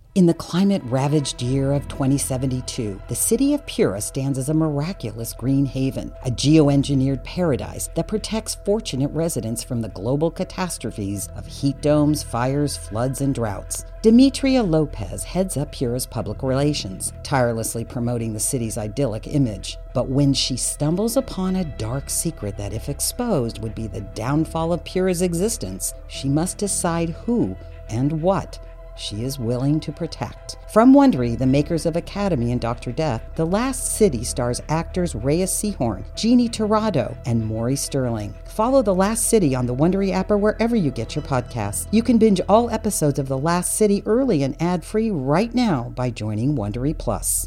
In the climate-ravaged year of 2072, the city of Pura stands as a miraculous green haven, a geoengineered paradise that protects fortunate residents from the global catastrophes of heat domes, fires, floods, and droughts. Demetria Lopez heads up Pura's public relations, tirelessly promoting the city's idyllic image. But when she stumbles upon a dark secret that, if exposed, would be the downfall of Pura's existence, she must decide who and what she is willing to protect. From Wondery, the makers of Academy and Dr. Death, The Last City stars actors Reyes Sehorn, Jeannie Tirado, and Maury Sterling. Follow The Last City on the Wondery app or wherever you get your podcasts. You can binge all episodes of The Last City early and ad-free right now by joining Wondery Plus.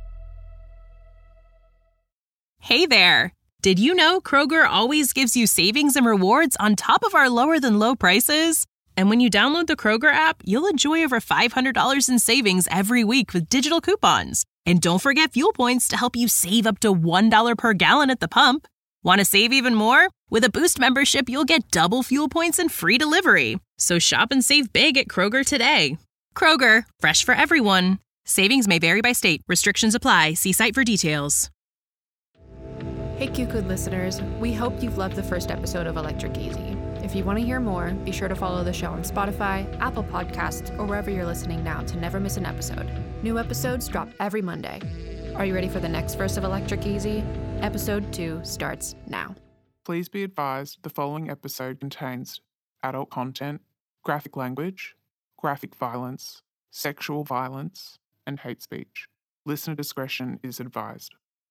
Hey there! Did you know Kroger always gives you savings and rewards on top of our lower-than-low prices? And when you download the Kroger app, you'll enjoy over $500 in savings every week with digital coupons. And don't forget fuel points to help you save up to $1 per gallon at the pump. Want to save even more? With a Boost membership, you'll get double fuel points and free delivery. So shop and save big at Kroger today. Kroger, fresh for everyone. Savings may vary by state. Restrictions apply. See site for details. Hey QCODE listeners, we hope you've loved the first episode of Electric Easy. If you want to hear more, be sure to follow the show on Spotify, Apple Podcasts, or wherever you're listening now to never miss an episode. New episodes drop every Monday. Are you ready for the next verse of Electric Easy? Episode 2 starts now. Please be advised the following episode contains adult content, graphic language, graphic violence, sexual violence, and hate speech. Listener discretion is advised.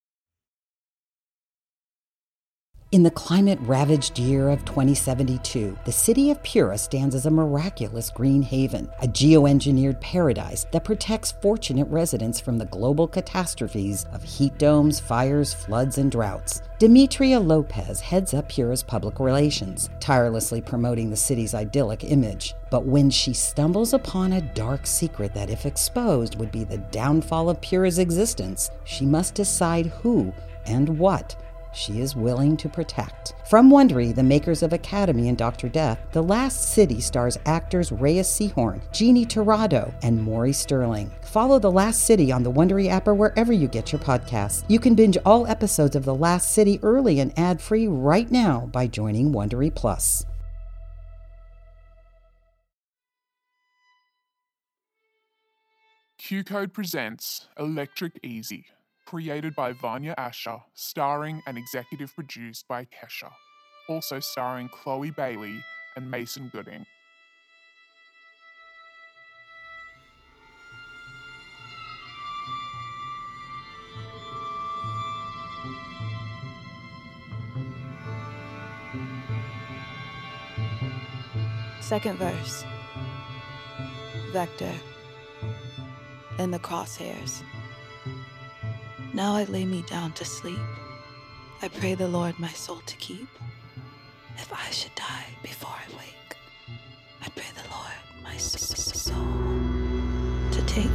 In the climate-ravaged year of 2072, the city of Pura stands as a miraculous green haven, a geoengineered paradise that protects fortunate residents from the global catastrophes of heat domes, fires, floods, and droughts. Demetria Lopez heads up Pura's public relations, tirelessly promoting the city's idyllic image. But when she stumbles upon a dark secret that, if exposed, would be the downfall of Pura's existence, she must decide who and what she is willing to protect. From Wondery, the makers of Academy and Dr. Death, The Last City stars actors Reyes Sehorn, Jeannie Tirado, and Maury Sterling. Follow The Last City on the Wondery app or wherever you get your podcasts. You can binge all episodes of The Last City early and ad-free right now by joining Wondery Plus. QCODE presents Electric Easy, created by Vanya Asher, starring and executive produced by Kesha, also starring Chloe Bailey and Mason Gooding. Second verse. Vector. In the crosshairs. Now I lay me down to sleep. I pray the Lord my soul to keep. If I should die before I wake, I pray the Lord my soul to take.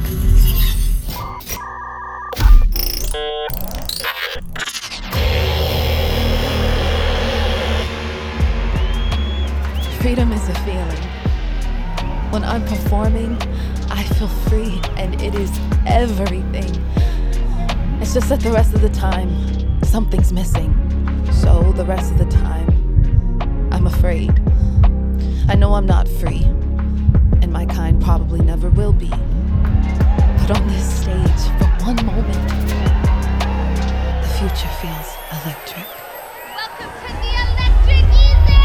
Freedom is a feeling. When I'm performing, I feel free, and it is everything. It's just that the rest of the time, something's missing. So the rest of the time, I'm afraid. I know I'm not free, and my kind probably never will be. But on this stage, for one moment, the future feels electric. Welcome to the Electric Easy!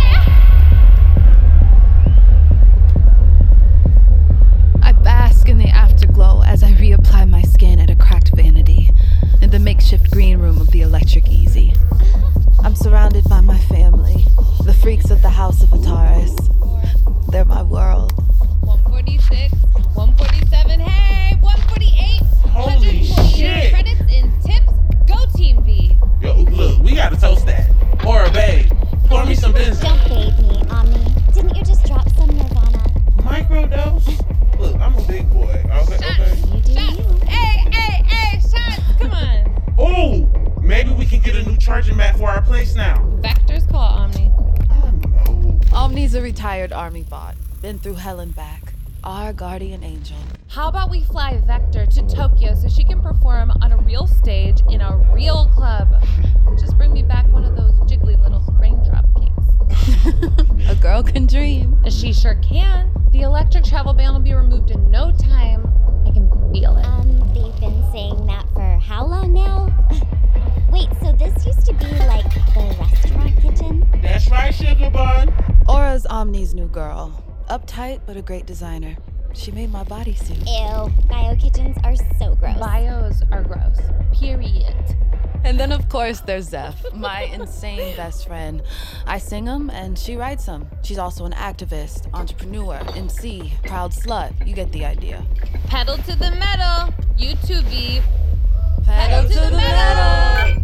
I bask in the afterglow as I reapply my skin at a cracked vanity in the makeshift green room of the Electric Easy. I'm surrounded by my family, the freaks of the House of Ataris. They're my world. 146, 147, hey, 148, Holy 148 shit. credits in tips. Go Team V. Yo, look, we gotta toast that. Or babe, pour me some business. Don't bait me, Omni. Didn't you just drop some Nirvana? Microdose? Look, I'm a big boy. Okay. You do Shots. you. Hey, shots, come on. Oh, maybe we can get a new charging mat for our place now. Vector's call, Omni. Oh no. Omni's a retired army bot, been through hell and back. Our guardian angel. How about we fly Vector to Tokyo so she can perform on a real stage in a real club? Just bring me back one of those jiggly little raindrop cakes. A girl can dream. She sure can. The electric travel ban will be removed in no time. I can feel it. They've been saying that for how long now? Wait, so this used to be like the restaurant kitchen? That's right, Sugar Bun. Aura's Omni's new girl. Uptight, but a great designer. She made my bodysuit. Ew, bio kitchens are so gross. Bios are gross. Period. And then, of course, there's Zeph, my insane best friend. I sing them, and she writes them. She's also an activist, entrepreneur, MC, proud slut. You get the idea. Pedal to the metal. You too, V. Pedal to the metal!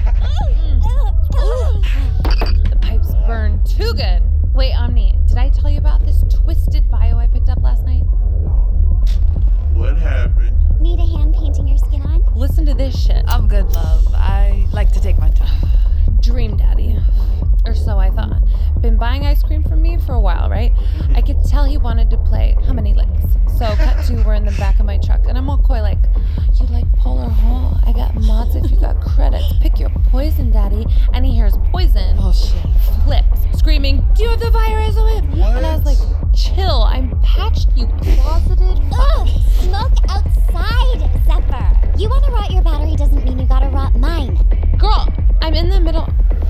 The pipes burn too good. Wait, Omni, did I tell you about this twisted bio I picked up last night? What happened? Need a hand painting your skin on? Listen to this shit. I'm good, love. I like to take my time. Dream Daddy. Or so I thought. Been buying ice cream from me for a while, right? I could tell he wanted to play How Many Licks? So cut to, we're in the back of my truck, and I'm all coy like, you like Polar Hall? I got mods if you got credits. Pick your poison, Daddy. And he hears poison. Oh, shit. Flips, screaming, do you have the virus? What? And I was like, chill, I'm patched, you closeted Ugh, smoke outside, Zephyr. You want to rot your battery doesn't mean you gotta rot mine. Girl, I'm in the middle.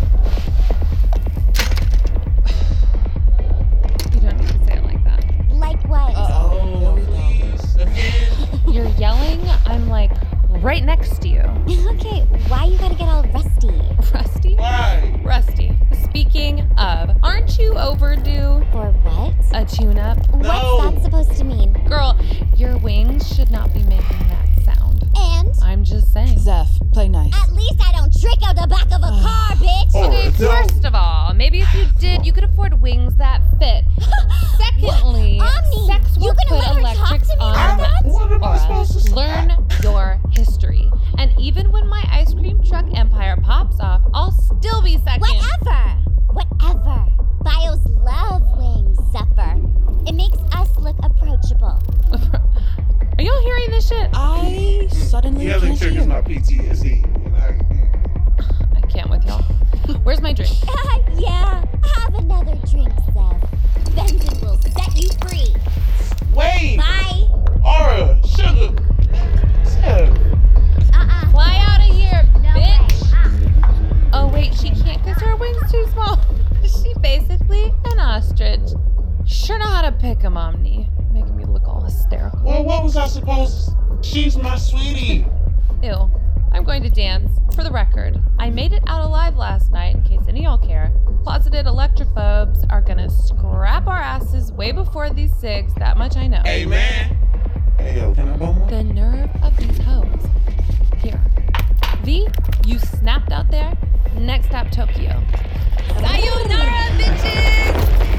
You don't need to say it like that. Like what? Oh, please. Again? You're yelling, I'm like right next to you. Okay, why you gotta get all rusty? Rusty? Why? Rusty. Speaking of, aren't you overdue For what? a tune-up? No. What's that supposed to mean? Girl, your wings should not be making that sound. And? I'm just saying. Zeph, play nice. At least I don't trick out the back of a car, bitch! Oh, Okay, don't. first of all, maybe if you did, you could afford wings that fit. Secondly, Omni, sex you work gonna put let her talk electrics to me on like that? What am I Aura. supposed to say? Learn your history. And even when my ice cream truck empire pops off, I'll still be second. Whatever! Bios love wings, Zephyr. It makes us look approachable. Are y'all hearing this shit? I suddenly Yelling can't triggers hear. my PTSD. I can't with y'all. Where's my drink? Yeah, have another drink, Zeph. Benson will set you free. Wait! Bye. Aura! Sugar! Zeph! Fly out of here, No bitch! way. Oh wait, she can't because her wings too small. She's basically an ostrich. Sure know how to pick 'em, Omni. Making me look all hysterical. Well, what was I supposed to... She's my sweetie. Ew. I'm going to dance. For the record, I made it out alive last night, in case any of y'all care. Closeted electrophobes are gonna scrap our asses way before these cigs, that much I know. Amen. Hey, yo, can I bum one? The nerve of these hoes. Here. V, you snapped out there. Next stop, Tokyo. Sayonara, bitches!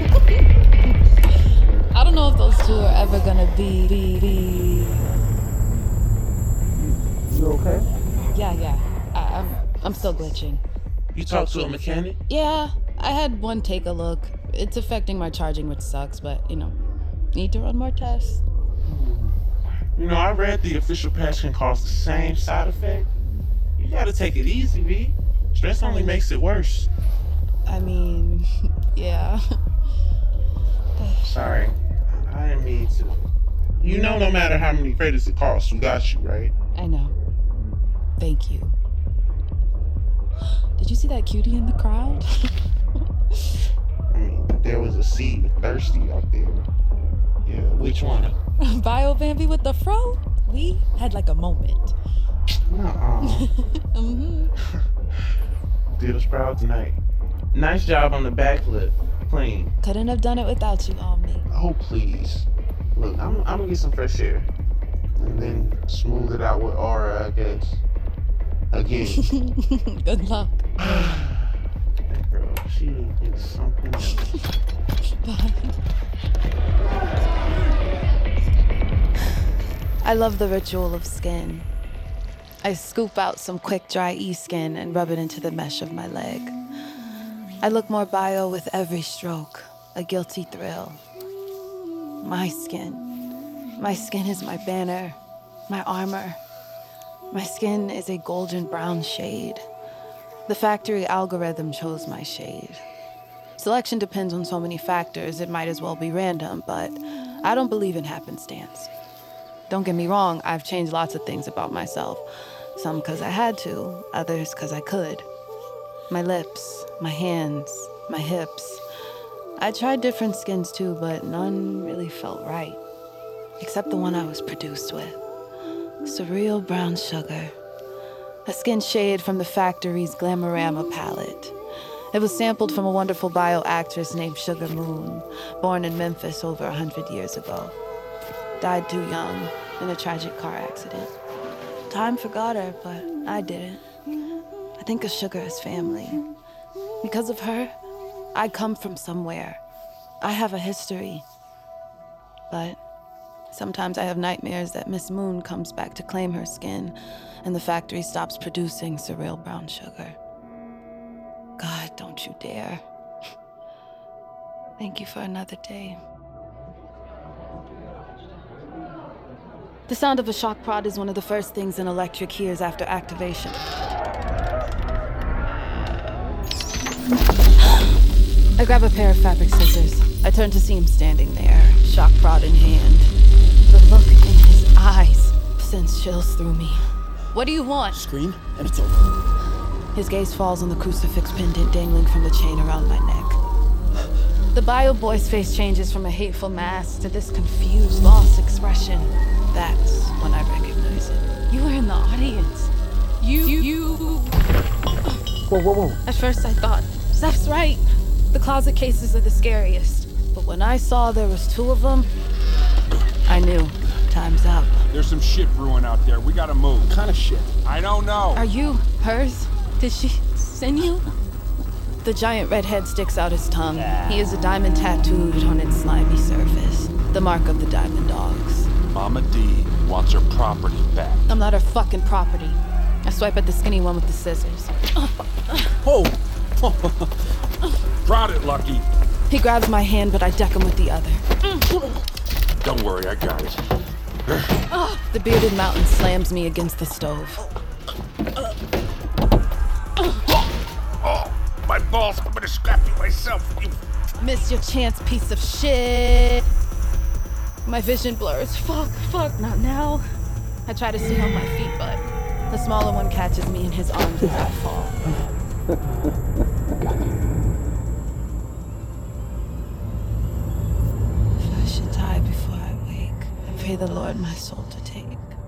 I don't know if those two are ever gonna be. You okay? Yeah. I'm still glitching. You talked to a mechanic? Yeah, I had one take a look. It's affecting my charging, which sucks, but, need to run more tests. You know, I read the official patch can cause the same side effect. You gotta take it easy, V. Stress only makes it worse. I mean, yeah. Sorry. I didn't mean to. You know, no matter how many credits it costs, we got you, right? I know. Thank you. Did you see that cutie in the crowd? I mean, there was a sea with Thirsty out there. Yeah, which one? Bio Bambi with the fro? We had like a moment. Uh-uh. Did us proud tonight. Nice job on the backflip. Clean. Couldn't have done it without you, Omni. Oh, please. Look, I'm gonna get some fresh air. And then smooth it out with Aura, I guess. Again. Good luck. That girl, she is something else. Bye. I love the ritual of skin. I scoop out some quick dry e-skin and rub it into the mesh of my leg. I look more bio with every stroke, a guilty thrill. My skin. My skin is my banner, my armor. My skin is a golden brown shade. The factory algorithm chose my shade. Selection depends on so many factors, it might as well be random, but I don't believe in happenstance. Don't get me wrong, I've changed lots of things about myself. Some because I had to, others because I could. My lips, my hands, my hips. I tried different skins too, but none really felt right. Except the one I was produced with. Surreal brown sugar. A skin shade from the factory's Glamorama palette. It was sampled from a wonderful bio actress named Sugar Moon, born in Memphis over 100 years ago. Died too young in a tragic car accident. Time forgot her, but I didn't. I think of Sugar as family. Because of her, I come from somewhere. I have a history. But sometimes I have nightmares that Miss Moon comes back to claim her skin, and the factory stops producing surreal brown sugar. God, don't you dare. Thank you for another day. The sound of a shock prod is one of the first things an electric hears after activation. I grab a pair of fabric scissors. I turn to see him standing there, shock prod in hand. The look in his eyes sends chills through me. What do you want? Scream, and it's over. His gaze falls on the crucifix pendant dangling from the chain around my neck. The bio boy's face changes from a hateful mask to this confused, lost expression. That's when I recognize it. You were in the audience. You... Whoa. At first I thought, Zeph's right. The closet cases are the scariest. But when I saw there was two of them, I knew. Time's up. There's some shit brewing out there. We gotta move. What kind of shit? I don't know. Are you hers? Did she send you? The giant red head sticks out his tongue. He has a diamond tattooed on its slimy surface. The mark of the diamond dogs. Mama D wants her property back. I'm not her fucking property. I swipe at the skinny one with the scissors. Oh! Prod it, Lucky. He grabs my hand, but I deck him with the other. Don't worry, I got it. The bearded mountain slams me against the stove. Oh, my balls! I'm gonna scrap you myself. You... Missed your chance, piece of shit. My vision blurs. Fuck, not now. I try to stay on my feet, but the smaller one catches me in his arms as I fall. If I should die before I wake, I pray the Lord my soul to take.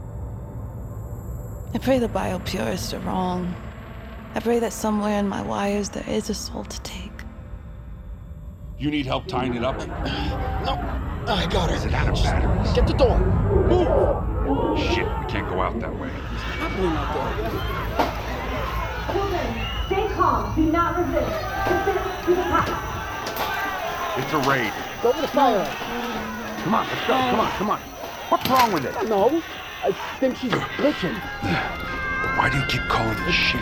I pray the biopurists are wrong. I pray that somewhere in my wires there is a soul to take. You need help tying it up? No, I got her. Is it out of batteries? Get the door. Move. Shit, we can't go out that way. Probably not there. Children, stay calm. Do not resist. Listen to the cops. It's a raid. Go over the fire. Come on, let's go. Come on. What's wrong with it? No, I think she's glitching. Why do you keep calling it shit?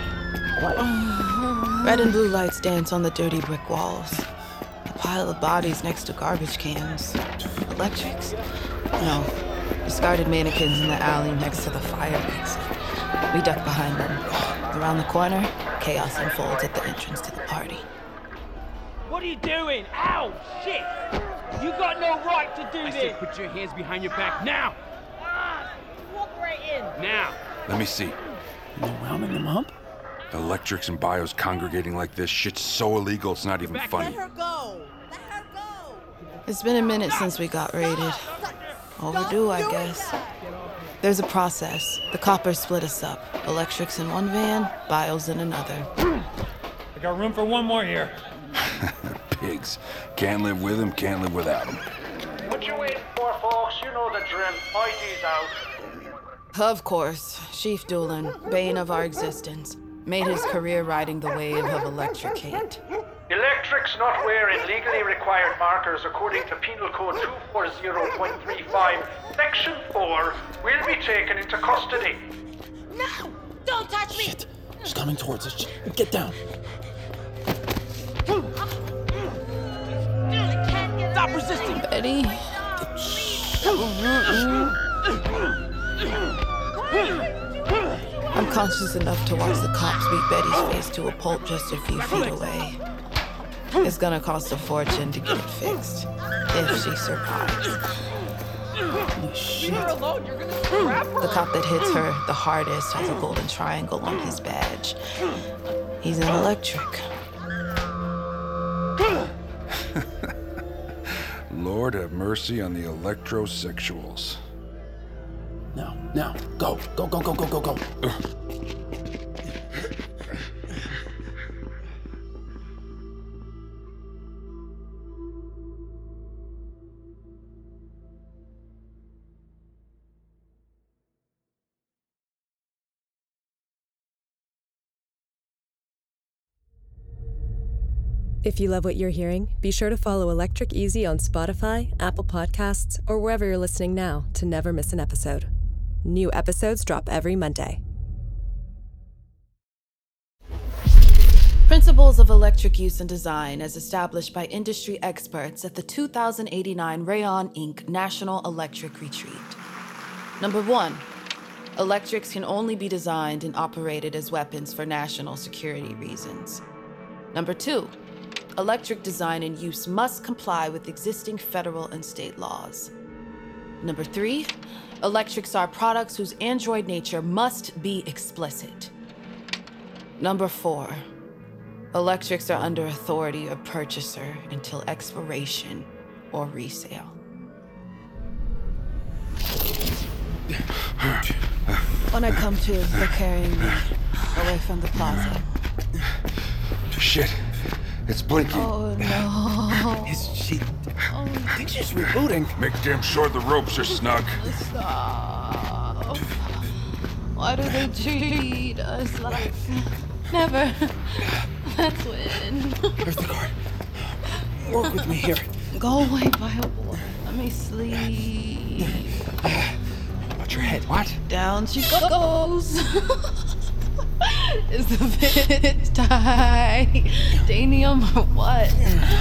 Red and blue lights dance on the dirty brick walls. A pile of bodies next to garbage cans. Electrics? No. Discarded mannequins in the alley next to the fire exit. We duck behind them. Around the corner, chaos unfolds at the entrance to the party. What are you doing? Ow! Shit! You got no right to do this! I said put your hands behind your back now! Walk right in! Now! Let me see. You rounding them up? Electrics and bios congregating like this, shit's so illegal it's not even funny. Let her go! Let her go! It's been a minute since we got raided. Overdue, I guess. There's a process. The coppers split us up. Electrics in one van, bios in another. I got room for one more here. Pigs. Can't live with them, can't live without them. What you waiting for, folks? You know the drill. ID's out. Of course, Chief Doolin, bane of our existence, made his career riding the wave of electric hate. Electrics not wearing legally required markers according to Penal Code 240.35, Section 4, will be taken into custody. No! Don't touch me! Shit, she's coming towards us. Get down. Stop resisting! Betty? I'm conscious enough to watch the cops beat Betty's face to a pulp just a few feet away. It's gonna cost a fortune to get it fixed, if she survives. Holy shit. The cop that hits her the hardest has a golden triangle on his badge. He's an electric. Lord have mercy on the electrosexuals. Now, go. If you love what you're hearing, be sure to follow Electric Easy on Spotify, Apple Podcasts, or wherever you're listening now to never miss an episode. New episodes drop every Monday. Principles of electric use and design as established by industry experts at the 2089 Rayon Inc. National Electric Retreat. Number 1, electrics can only be designed and operated as weapons for national security reasons. Number 2, electric design and use must comply with existing federal and state laws. Number 3, electrics are products whose android nature must be explicit. Number 4, electrics are under authority of purchaser until expiration or resale. When I come to, they're carrying me away from the plaza. Shit. It's blinking. Oh no. Is she... I think she's rebooting. Make damn sure the ropes are snug. Stop. Why do they treat us like... Never. Let's win. Here's the card. Work with me here. Go away, Bioboy. Let me sleep. Watch your head. What? Down she goes. Is the fit titanium or what?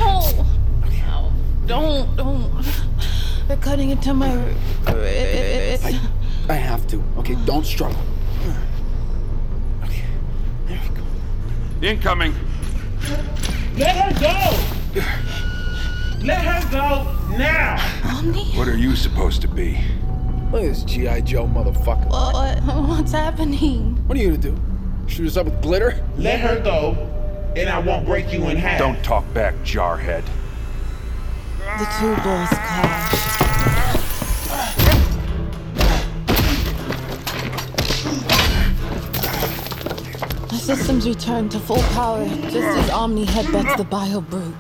No. Don't. They're cutting into my wrist. I have to. Okay, don't struggle. Okay, there we go. Incoming. Let her go! Let her go now! Omni? What are you supposed to be? Look at this G.I. Joe motherfucker. What's happening? What are you gonna do? Shoot us up with glitter? Let her go, and I won't break you in half. Don't talk back, jarhead. The two bulls clash. The systems return to full power just as Omni headbutts the bio brute.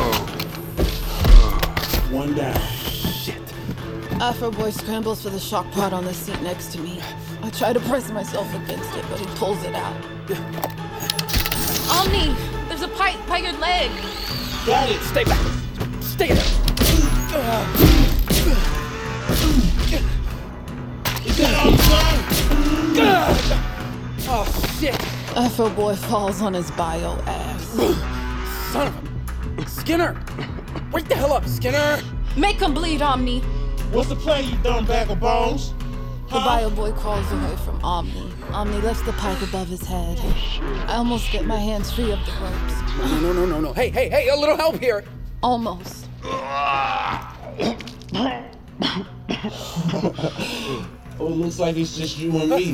One down. Shit. Afro Boy scrambles for the shock pod on the seat next to me. I try to press myself against it, but he pulls it out. Omni! There's a pipe by your leg! Got it! Stay back! Stay there! Oh, shit! Afro Boy falls on his bio ass. Son of a... Skinner! Wake the hell up, Skinner! Make him bleed, Omni! What's the plan, you dumb bag of bones? The bio boy crawls away from Omni. Omni lifts the pipe above his head. I almost get my hands free of the ropes. No. Hey, a little help here. Almost. Oh, it looks like it's just you and me.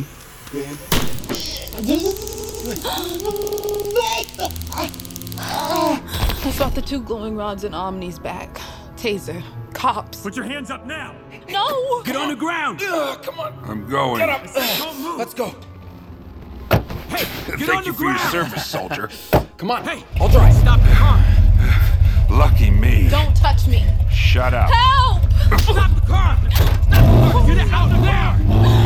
I saw the two glowing rods in Omni's back. Taser. Cops. Put your hands up now. No! Get on the ground. Come on. I'm going. Get up. Let's go. Hey, get Thank on you the for your ground. service, soldier. Come on. Hey, I'll drive. Stop the car. Lucky me. Don't touch me. Shut up. Help! Stop the car. Stop the car. Get it out now.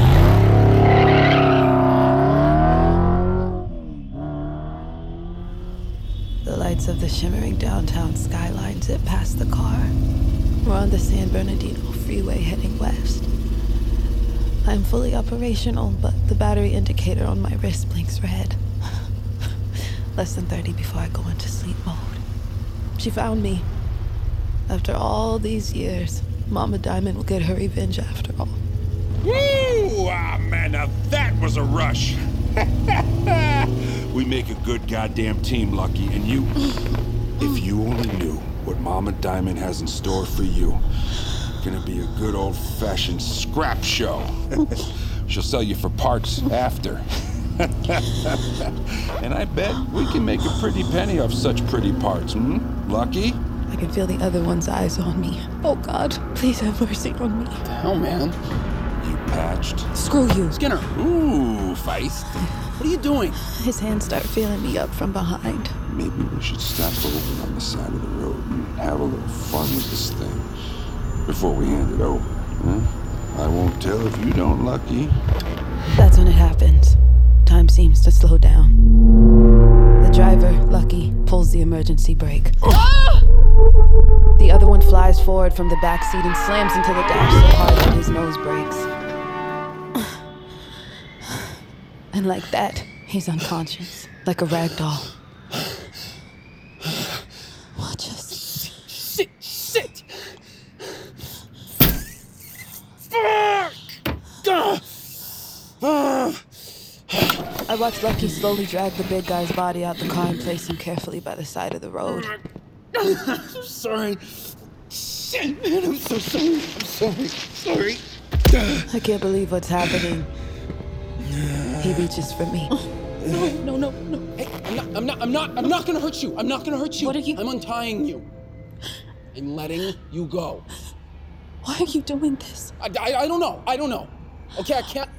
The lights of the shimmering downtown skyline zip past the car. We're on the San Bernardino freeway heading west. I'm fully operational, but the battery indicator on my wrist blinks red. Less than 30 before I go into sleep mode. She found me. After all these years, Mama Diamond will get her revenge after all. Woo! Ah, man, now that was a rush. We make a good goddamn team, Lucky, and you... If you only knew what Mama Diamond has in store for you. Gonna be a good old-fashioned scrap show. She'll sell you for parts after. And I bet we can make a pretty penny off such pretty parts, Lucky? I can feel the other one's eyes on me. Oh, God, please have mercy on me. What the hell, man? You patched? Screw you. Skinner. Ooh, feisty. What are you doing? His hands start feeling me up from behind. Maybe we should stop over on the side of the road and have a little fun with this thing before we hand it over, huh? I won't tell if you don't, Lucky. That's when it happens. Time seems to slow down. The driver, Lucky, pulls the emergency brake. The other one flies forward from the back seat and slams into the dash so hard that his nose breaks. And like that, he's unconscious, like a rag doll. Watch us. Sit! I watched Lucky slowly drag the big guy's body out the car and place him carefully by the side of the road. I'm sorry. Shit, man, I'm so sorry. I'm sorry. I can't believe what's happening. He reaches for me. No. Hey, I'm not gonna hurt you. I'm not gonna hurt you. What are you? I'm untying you. I'm letting you go. Why are you doing this? I don't know. Okay, I can't.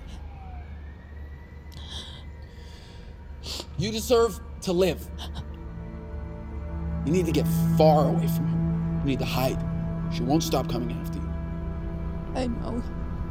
You deserve to live. You need to get far away from her. You need to hide. She won't stop coming after you. I know.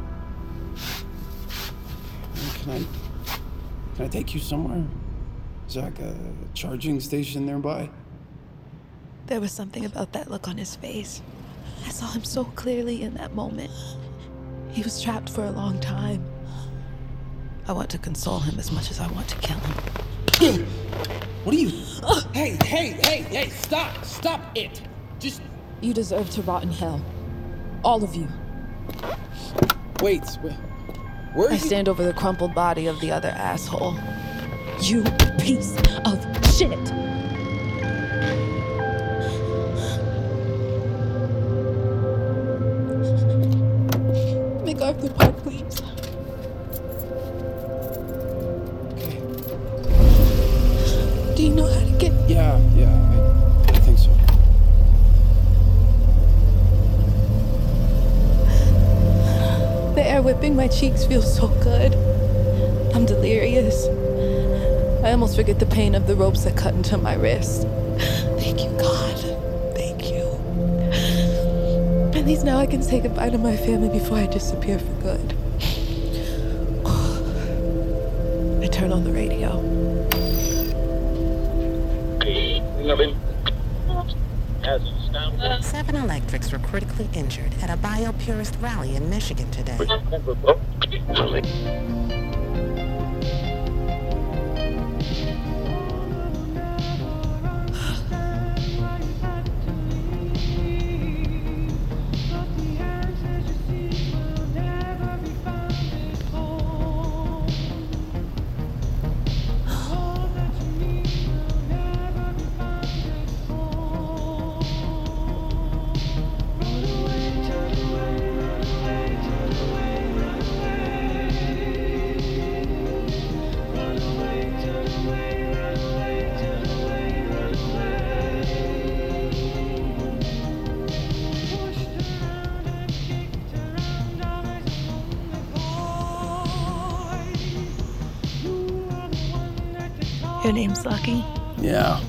Can I take you somewhere? Is there like a charging station nearby? There was something about that look on his face. I saw him so clearly in that moment. He was trapped for a long time. I want to console him as much as I want to kill him. What are you... Hey, stop it. Just... You deserve to rot in hell. All of you. Wait, where are you? I stand over the crumpled body of the other asshole. You piece of shit! MacArthur Park, please. Okay. Do you know how to get... Yeah, I think so. The air whipping my cheeks feels so good. I'm delirious. I almost forget the pain of the ropes that cut into my wrist. Thank you, God. Thank you. At least now I can say goodbye to my family before I disappear for good. I turn on the radio. 7 electrics were critically injured at a biopurist rally in Michigan today. Your name's Lucky? Yeah.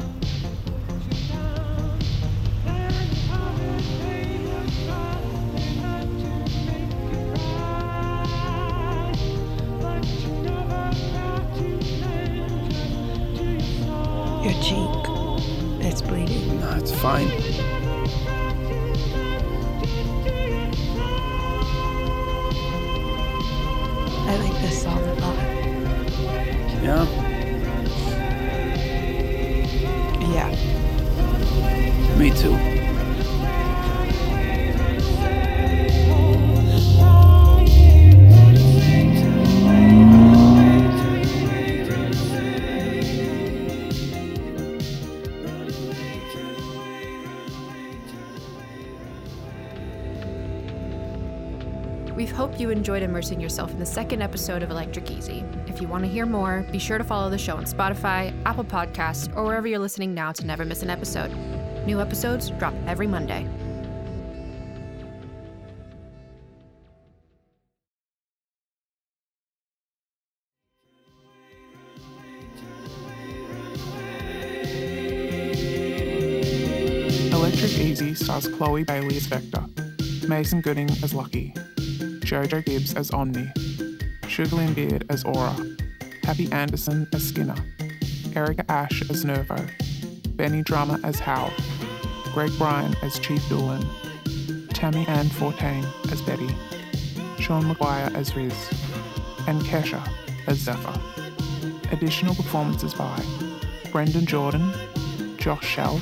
Your cheek. It's bleeding. Nah, it's fine. I like this song a lot. Yeah? Yeah. Me too. you enjoyed immersing yourself in the second episode of Electric Easy. If you want to hear more, be sure to follow the show on Spotify, Apple Podcasts, or wherever you're listening now to never miss an episode. New episodes drop every Monday. Electric Easy stars Chloe Bailey as Vector, Mason Gooding as Lucky, Jojo Gibbs as Omni, Sugarlyn Beard as Aura, Happy Anderson as Skinner, Erica Ash as Nervo, Benny Drummer as Hal, Greg Bryan as Chief Doolin, Tammy Ann Fortain as Betty, Sean Maguire as Riz, and Kesha as Zephyr. Additional performances by Brendan Jordan, Josh Shell,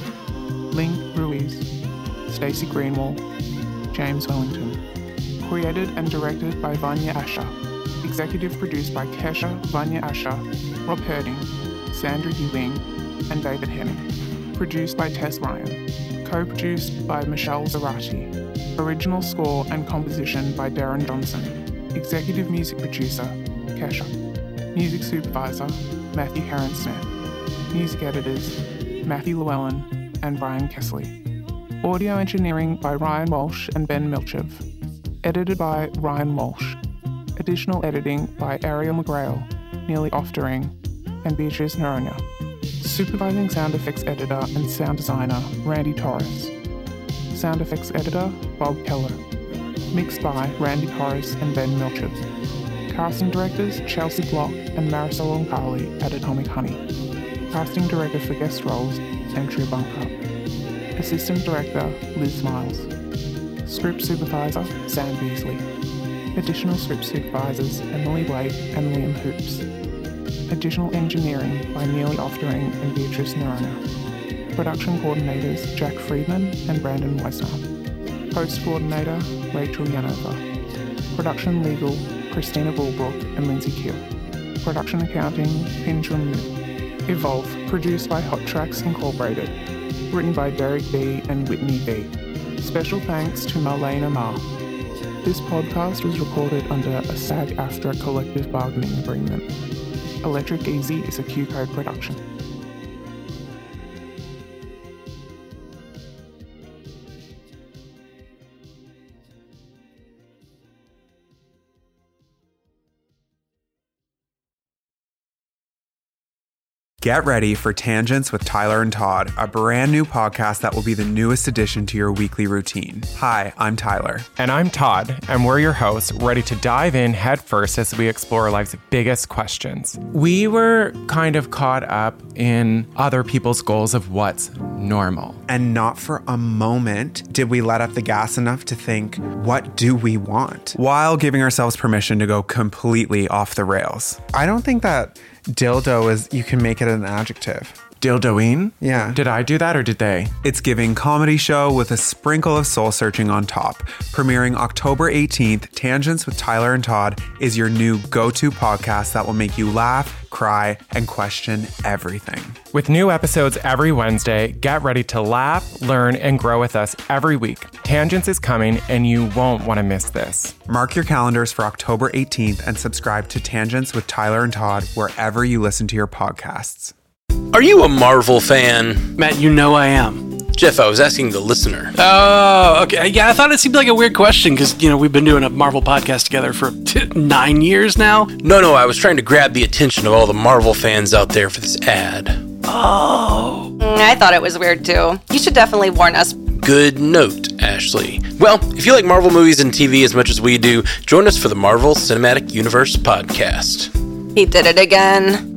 Ling Ruiz, Stacey Greenwald, James Wellington. Created and directed by Vanya Asher. Executive produced by Kesha, Vanya Asher, Rob Herding, Sandra Yuling, and David Henning. Produced by Tess Ryan. Co-produced by Michelle Zarati. Original score and composition by Darren Johnson. Executive music producer, Kesha. Music supervisor, Matthew Heron-Smith. Music editors, Matthew Llewellyn and Brian Kessley. Audio engineering by Ryan Walsh and Ben Milchev. Edited by Ryan Walsh. Additional editing by Ariel McGrail, Neely Oftering, and Beatrice Noronha. Supervising sound effects editor and sound designer, Randy Torres. Sound effects editor, Bob Keller. Mixed by Randy Torres and Ben Milchev. Casting directors, Chelsea Block and Marisol Onkali at Atomic Honey. Casting director for guest roles, Andrea Bunker. Assistant director, Liz Miles. Script supervisor, Sam Beasley. Additional script supervisors, Emily Blake and Liam Hoops. Additional engineering by Neely Oftering and Beatrice Noronha. Production coordinators, Jack Friedman and Brandon Weisner. Post coordinator, Rachel Yanova. Production legal, Christina Bulbrook and Lindsay Keel. Production accounting, Pinchun Liu. Evolve, produced by Hot Tracks Incorporated. Written by Derek B. and Whitney B. Special thanks to Marlena Ma. This podcast was recorded under a SAG-AFTRA collective bargaining agreement. Electric Easy is a Q-Code production. Get ready for Tangents with Tyler and Todd, a brand new podcast that will be the newest addition to your weekly routine. Hi, I'm Tyler. And I'm Todd, and we're your hosts, ready to dive in headfirst as we explore life's biggest questions. We were kind of caught up in other people's goals of what's normal. And not for a moment did we let up the gas enough to think, what do we want? While giving ourselves permission to go completely off the rails. I don't think that dildo is, you can make it an adjective. Dildoing? Yeah. Did I do that or did they? It's giving comedy show with a sprinkle of soul searching on top. Premiering October 18th, Tangents with Tyler and Todd is your new go-to podcast that will make you laugh, cry, and question everything. With new episodes every Wednesday, get ready to laugh, learn, and grow with us every week. Tangents is coming and you won't want to miss this. Mark your calendars for October 18th and subscribe to Tangents with Tyler and Todd wherever you listen to your podcasts. Are you a Marvel fan? Matt, you know I am. Jeff, I was asking the listener. Oh, okay. Yeah, I thought it seemed like a weird question because, we've been doing a Marvel podcast together for 9 years now. No, I was trying to grab the attention of all the Marvel fans out there for this ad. Oh. I thought it was weird too. You should definitely warn us. Good note, Ashley. Well, if you like Marvel movies and TV as much as we do, join us for the Marvel Cinematic Universe podcast. He did it again.